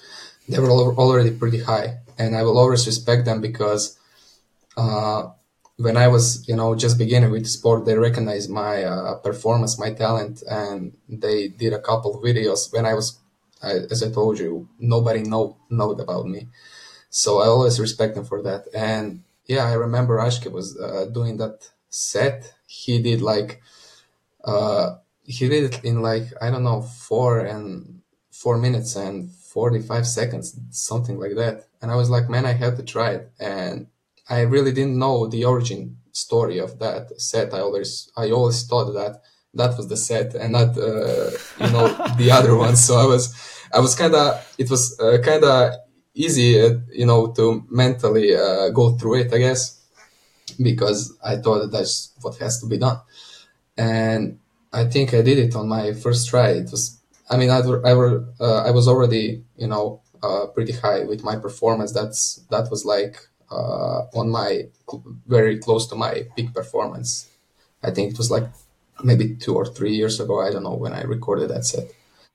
They were al- already pretty high, and I will always respect them because uh, when I was, you know, just beginning with sport, they recognized my uh, performance, my talent, and they did a couple of videos when I was, I, as I told you, nobody know knowed about me. So I always respect him for that. And yeah, I remember Ashke was uh, doing that set. He did like, uh, he did it in like, I don't know, four and four minutes and forty-five seconds, something like that. And I was like, man, I have to try it. And I really didn't know the origin story of that set. I always, I always thought that that was the set and not, uh, you know, the other one. So I was, I was kind of, it was uh, kind of easy, uh, you know, to mentally uh, go through it, I guess, because I thought that that's what has to be done. And I think I did it on my first try. It was, I mean, I, were, I, were, uh, I was already, you know, uh, pretty high with my performance. That's, that was like, uh, on my, very close to my peak performance. I think it was like maybe two or three years ago. I don't know when I recorded that set.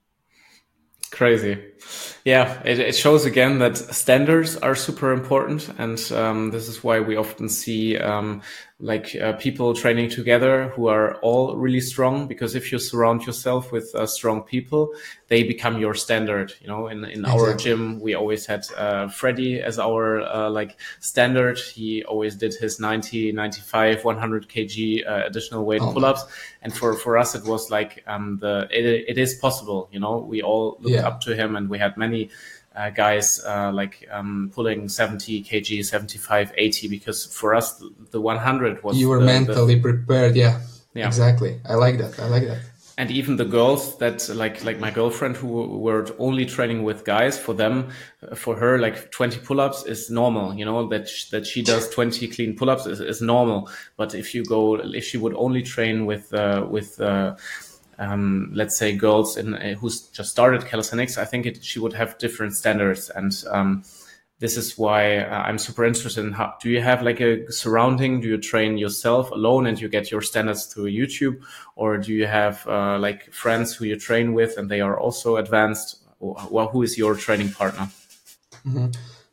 Crazy. Yeah, it, it shows again that standards are super important. And um, this is why we often see um, like uh, people training together who are all really strong, because if you surround yourself with uh, strong people, they become your standard. You know, in, in exactly. our gym, we always had uh, Freddie as our uh, like standard. He always did his ninety, ninety-five, one hundred kilograms uh, additional weight oh, pull-ups. Man. And for, for us, it was like um, the it, it is possible. You know, we all looked yeah. up to him, and we had many uh, guys uh, like um, pulling seventy kilograms, seventy-five, eighty, because for us, the, the one hundred was... You were the, mentally the, prepared, yeah. yeah. Exactly. I like that. I like that. And even the girls that like like my girlfriend who were only training with guys, for them, for her, like twenty pull-ups is normal, you know, that sh- that she does twenty clean pull-ups is, is normal. But if you go, if she would only train with uh, with uh, um, let's say girls in uh, who's just started calisthenics, I think it, she would have different standards. And um, this is why uh, I'm super interested in how, do you have like a surrounding, do you train yourself alone and you get your standards through YouTube, or do you have uh, like friends who you train with and they are also advanced? Well, who is your training partner? Mm-hmm.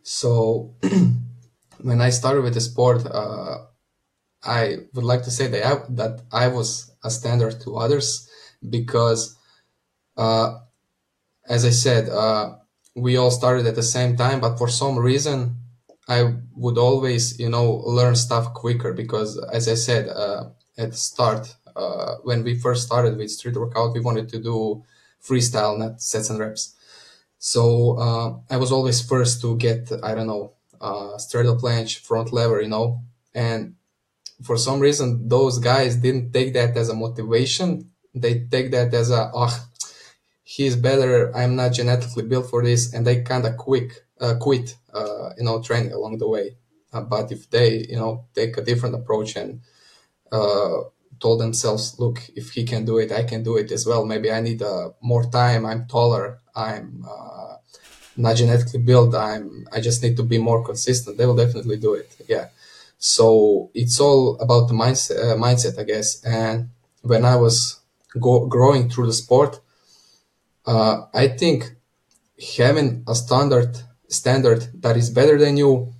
So when I started with the sport, uh, I would like to say that I, that I was a standard to others because, uh, as I said, uh, we all started at the same time, but for some reason, I would always, you know, learn stuff quicker because, as I said, uh, at the start, uh, when we first started with street workout, we wanted to do freestyle, not sets and reps. So uh, I was always first to get, I don't know, uh, straddle planche, front lever, you know, and for some reason, those guys didn't take that as a motivation. They take that as a, oh, he's better, I'm not genetically built for this, and they kind of quick uh, quit, uh, you know, training along the way. Uh, but if they, you know, take a different approach and uh, told themselves, look, if he can do it, I can do it as well. Maybe I need uh, more time. I'm taller. I'm uh, not genetically built. I'm. I just need to be more consistent. They will definitely do it. Yeah. So it's all about the mindset, uh, mindset, I guess. And when I was go- growing through the sport, uh, I think having a standard standard that is better than you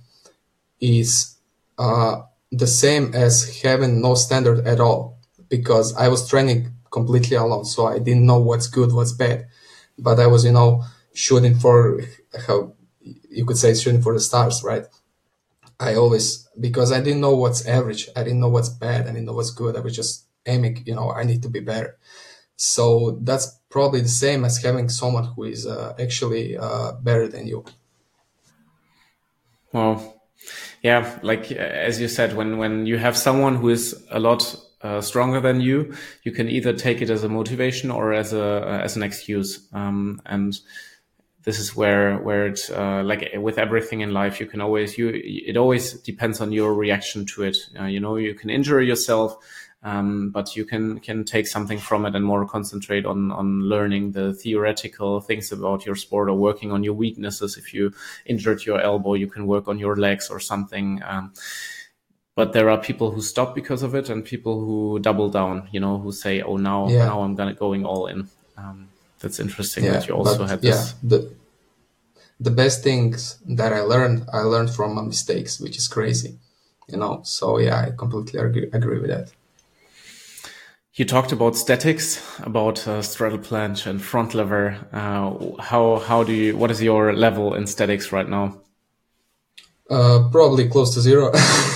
is uh, the same as having no standard at all, because I was training completely alone. So I didn't know what's good, what's bad, but I was, you know, shooting for, how you could say, shooting for the stars, right? I always, because I didn't know what's average. I didn't know what's bad. I didn't know what's good. I was just aiming, you know, I need to be better. So that's probably the same as having someone who is uh, actually uh, better than you. Well, yeah, like as you said, when, when you have someone who is a lot uh, stronger than you, you can either take it as a motivation or as a uh, as an excuse. Um, and this is where where it uh, like with everything in life, you can always you it always depends on your reaction to it. Uh, you know, you can injure yourself. Um, but you can, can take something from it and more concentrate on, on learning the theoretical things about your sport or working on your weaknesses. If you injured your elbow, you can work on your legs or something. Um, but there are people who stop because of it and people who double down, you know, who say, oh, now, yeah. now I'm gonna going all in. Um, that's interesting yeah, that you also had this. Yeah, the, the best things that I learned, I learned from my mistakes, which is crazy. you know. So yeah, I completely agree, agree with that. You talked about statics, about uh, straddle planche and front lever. Uh, how how do you? What is your level in statics right now? Uh, probably close to zero.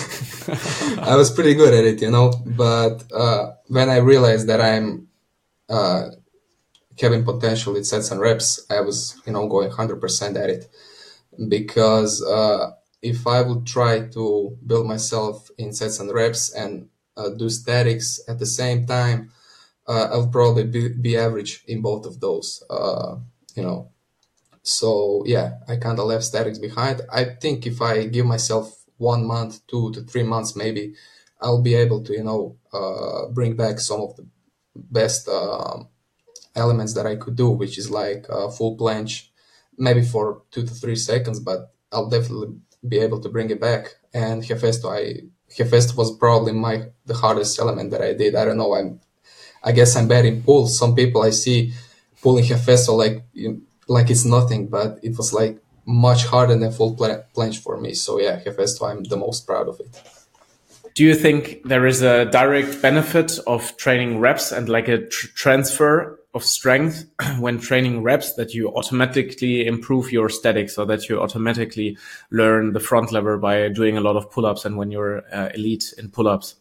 I was pretty good at it, you know. But uh, when I realized that I'm uh, having potential with sets and reps, I was, you know, going one hundred percent at it. Because uh, if I would try to build myself in sets and reps and uh, do statics at the same time, uh, I'll probably be, be average in both of those, uh, you know. So yeah, I kind of left statics behind. I think if I give myself one month, two to three months, maybe I'll be able to, you know, uh, bring back some of the best uh, elements that I could do, which is like uh, full planche, maybe for two to three seconds, but I'll definitely be able to bring it back. And Hefesto, I Hefesto was probably my the hardest element that I did. I don't know. I'm I guess I'm bad in pull. Some people I see pulling Hefesto like like it's nothing, but it was like much harder than full planche for me. So yeah, Hefesto, I'm the most proud of it. Do you think there is a direct benefit of training reps and like a tr- transfer of strength when training reps, that you automatically improve your statics, or that you automatically learn the front lever by doing a lot of pull-ups and when you're uh, elite in pull-ups?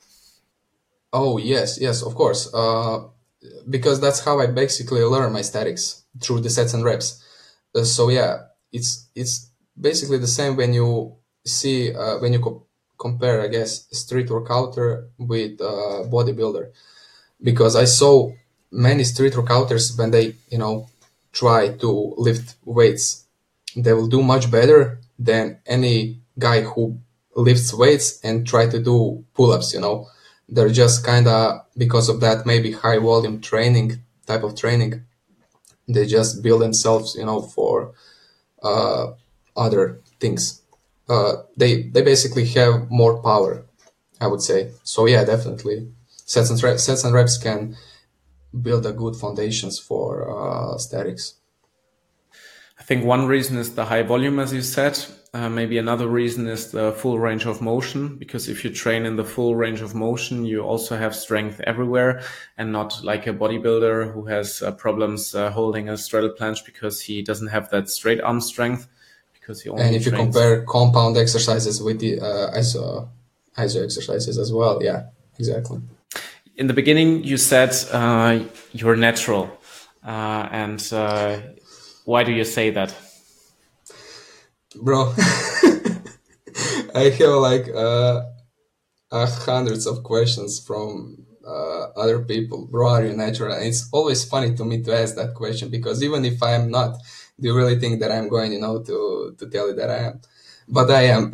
Oh, yes, yes, of course. Uh, because that's how I basically learn my statics, through the sets and reps. Uh, so yeah, it's it's basically the same when you see uh, when you co- compare, I guess, street workouter with uh, bodybuilder. Because I saw many street workouters when they, you know, try to lift weights, they will do much better than any guy who lifts weights and try to do pull-ups, you know. They're just kind of, because of that, maybe high volume training type of training, they just build themselves, you know, for uh, other things. Uh, they they basically have more power, I would say. So yeah, definitely, sets and reps, sets and reps can build a good foundations for uh, statics. I think one reason is the high volume, as you said. Uh, maybe another reason is the full range of motion, because if you train in the full range of motion, you also have strength everywhere, and not like a bodybuilder who has uh, problems uh, holding a straddle planche because he doesn't have that straight arm strength, because he only And if you trains. compare compound exercises with the uh, iso iso exercises as well, yeah, exactly. In the beginning, you said uh, you're natural, uh, and uh, why do you say that? Bro, I have like uh, uh, hundreds of questions from uh, other people. Bro, are you natural? And it's always funny to me to ask that question, because even if I am not, do you really think that I'm going, you know, to, to tell you that I am? But I am.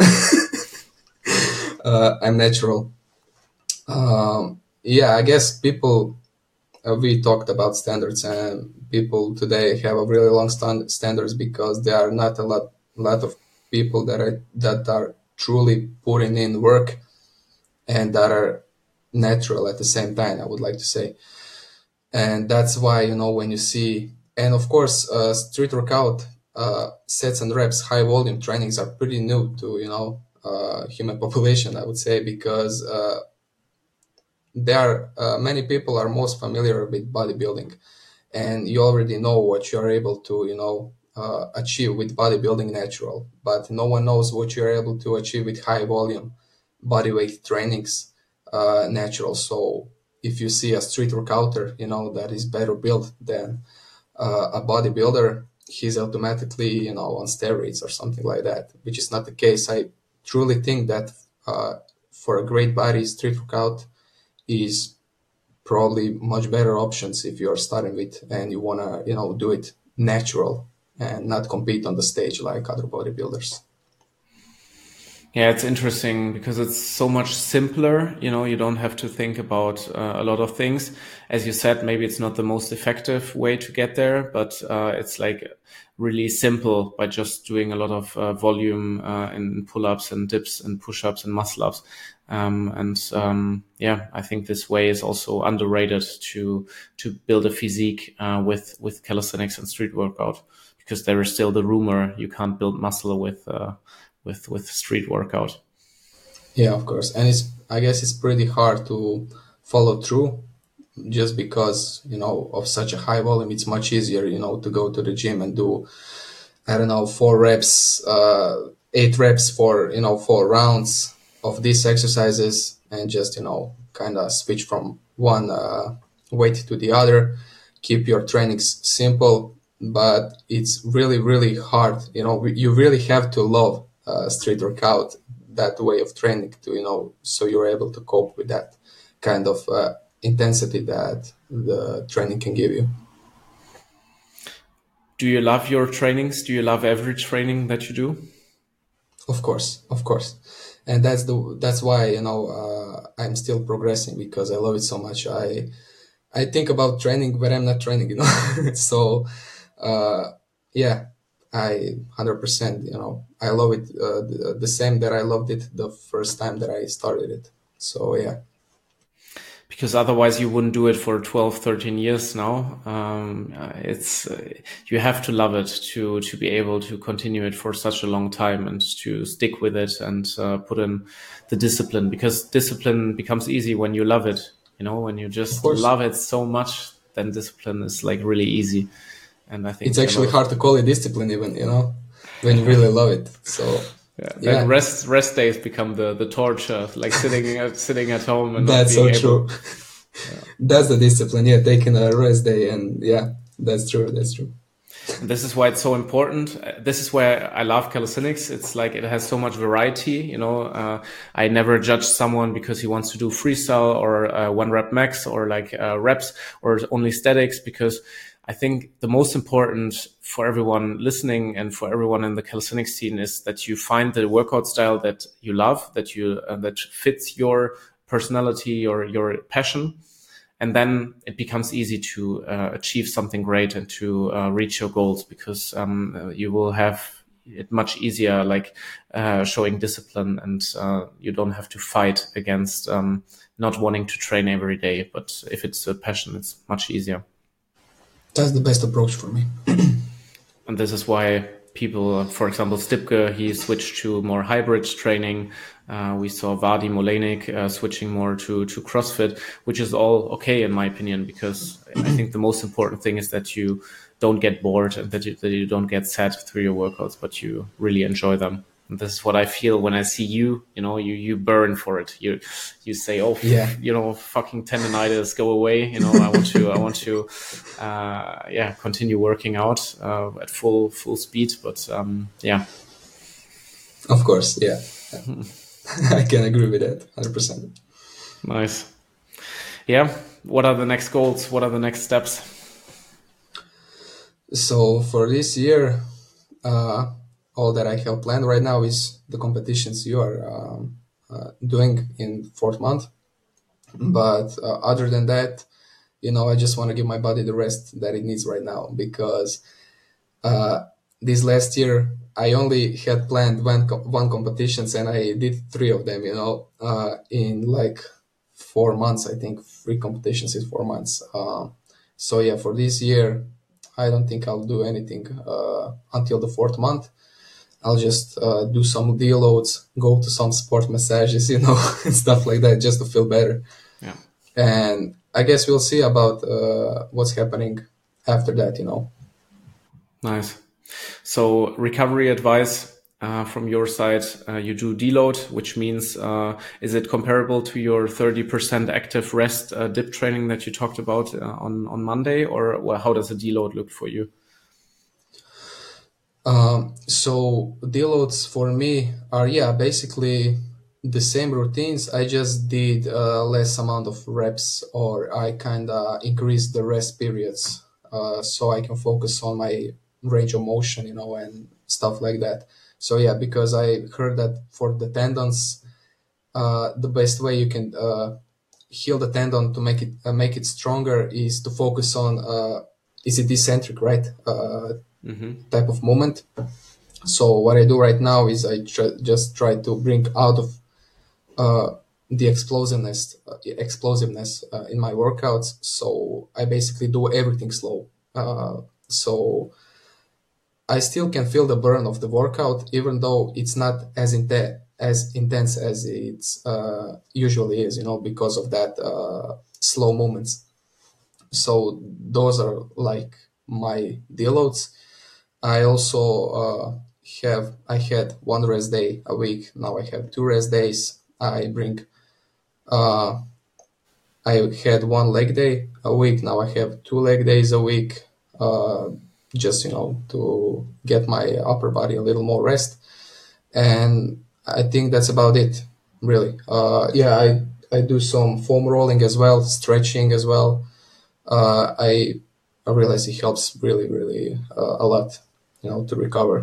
uh, I'm natural. Um, yeah, I guess people, uh, we talked about standards, and people today have a really long stand- standards because there are not a lot, lot of people that are, that are truly putting in work and that are natural at the same time, I would like to say. And that's why, you know, when you see, and of course, uh, street workout uh, sets and reps, high volume trainings are pretty new to, you know, uh, human population, I would say, because uh, there are uh, many people are most familiar with bodybuilding, and you already know what you're able to, you know, uh, achieve with bodybuilding natural, but no one knows what you're able to achieve with high volume bodyweight trainings uh, natural. So if you see a street workouter, you know, that is better built than uh, a bodybuilder, he's automatically, you know, on steroids or something like that, which is not the case. I truly think that uh, for a great body, street workout is probably much better options if you're starting with and you want to, you know, do it natural and not compete on the stage like other bodybuilders. Yeah, it's interesting because it's so much simpler. You know, you don't have to think about uh, a lot of things. As you said, maybe it's not the most effective way to get there, but uh, it's like really simple by just doing a lot of uh, volume uh, in pull-ups and dips and push-ups and muscle-ups. Um, and um, yeah, I think this way is also underrated to to build a physique uh, with with calisthenics and street workout, because there is still the rumor you can't build muscle with. Uh, with with street workout. Yeah, of course. And it's, I guess it's pretty hard to follow through just because, you know, of such a high volume. It's much easier, you know, to go to the gym and do, I don't know, four reps, uh, eight reps for, you know, four rounds of these exercises and just, you know, kind of switch from one uh, weight to the other. Keep your trainings simple, but it's really, really hard. You know, you really have to love uh, street workout, that way of training to, you know, so you're able to cope with that kind of uh, intensity that the training can give you. Do you love your trainings? Do you love every training that you do? Of course, of course. And that's the that's why, you know, uh, I'm still progressing because I love it so much. I I think about training, but I'm not training, you know. So, uh, yeah, I one hundred percent, you know, I love it uh, the, the same that I loved it the first time that I started it. So, yeah. Because otherwise you wouldn't do it for twelve, thirteen years now. Um, it's, uh, you have to love it to, to be able to continue it for such a long time and to stick with it and uh, put in the discipline, because discipline becomes easy when you love it. You know, when you just love it so much, then discipline is like really easy. And I think it's actually hard to call it discipline even, you know, when you really love it. So yeah, then yeah. rest rest days become the the torture, like sitting at, sitting at home and that's not being so able. True. Yeah. That's the discipline. Yeah, taking a rest day, and yeah, that's true. That's true. And this is why it's so important. This is where I love calisthenics. It's like it has so much variety. You know, uh, I never judge someone because he wants to do freestyle or uh, one rep max or like uh, reps or only statics, because I think the most important for everyone listening and for everyone in the calisthenics scene is that you find the workout style that you love, that you uh, that fits your personality or your passion. And then it becomes easy to uh, achieve something great and to uh, reach your goals, because um, you will have it much easier, like uh, showing discipline, and uh, you don't have to fight against um, not wanting to train every day. But if it's a passion, it's much easier. That's the best approach for me. And this is why people, for example, Stipke, he switched to more hybrid training. Uh, we saw Vadim Olenik uh, switching more to, to CrossFit, which is all okay in my opinion, because I think the most important thing is that you don't get bored and that you, that you don't get sad through your workouts, but you really enjoy them. And this is what I feel when I see you, you know, you, you burn for it. You, you say, oh, yeah. you know, fucking tendonitis, go away. You know, I want to, I want to, uh, yeah, continue working out, uh, at full, full speed. But, um, yeah. Of course. Yeah. I can agree with that. one hundred percent. Nice. Yeah. What are the next goals? What are the next steps? So for this year, uh, all that I have planned right now is the competitions you are um, uh, doing in fourth month. But uh, other than that, you know, I just want to give my body the rest that it needs right now, because uh, this last year I only had planned one one competitions and I did three of them. You know, uh, in like four months. I think three competitions in four months. Uh, so yeah, for this year, I don't think I'll do anything uh, until the fourth month. I'll just uh, do some deloads, go to some sport massages, you know, and stuff like that, just to feel better. Yeah. And I guess we'll see about uh, what's happening after that, you know. Nice. So recovery advice uh, from your side, uh, you do deload, which means, uh, is it comparable to your thirty percent active rest uh, dip training that you talked about uh, on, on Monday, or well, how does a deload look for you? Um, so deloads for me are, yeah, basically the same routines. I just did uh, less amount of reps, or I kind of increased the rest periods uh, so I can focus on my range of motion, you know, and stuff like that. So yeah, because I heard that for the tendons, uh, the best way you can uh, heal the tendon to make it uh, make it stronger is to focus on uh, is it eccentric, right? Uh, Mm-hmm. type of movement. So what I do right now is I tr- just try to bring out of uh, the explosiveness, uh, explosiveness uh, in my workouts. So I basically do everything slow. Uh, so I still can feel the burn of the workout, even though it's not as intense as intense as it uh, usually is, you know, because of that uh, slow movements. So those are like my deloads. I also uh, have I had one rest day a week. Now I have two rest days. I bring uh, I had one leg day a week. Now I have two leg days a week. Uh, just you know to get my upper body a little more rest, and I think that's about it. Really, uh, yeah. I I do some foam rolling as well, stretching as well. Uh, I I realize it helps really really uh, a lot, you know, to recover.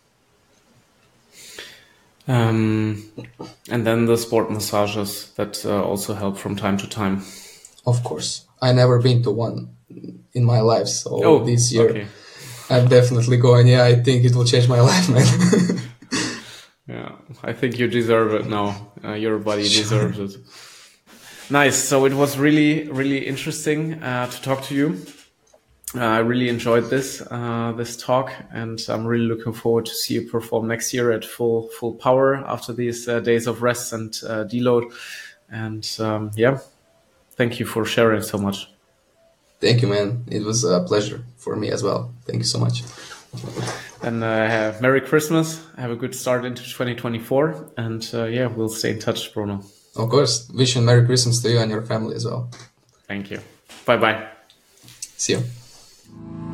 Um, and then the sport massages that uh, also help from time to time. Of course, I never been to one in my life, so Oh, this year okay. I'm definitely going. Yeah, I think it will change my life, man. Yeah, I think you deserve it now. Uh, your body Sure. deserves it. Nice. So it was really, really interesting uh, to talk to you. Uh, I really enjoyed this uh, this talk, and I'm really looking forward to see you perform next year at full full power after these uh, days of rest and uh, deload. And um, yeah, thank you for sharing so much. Thank you, man. It was a pleasure for me as well. Thank you so much. And uh, have Merry Christmas. Have a good start into twenty twenty-four. And uh, yeah, we'll stay in touch, Bruno. Of course. Wishing Merry Christmas to you and your family as well. Thank you. Bye bye. See you.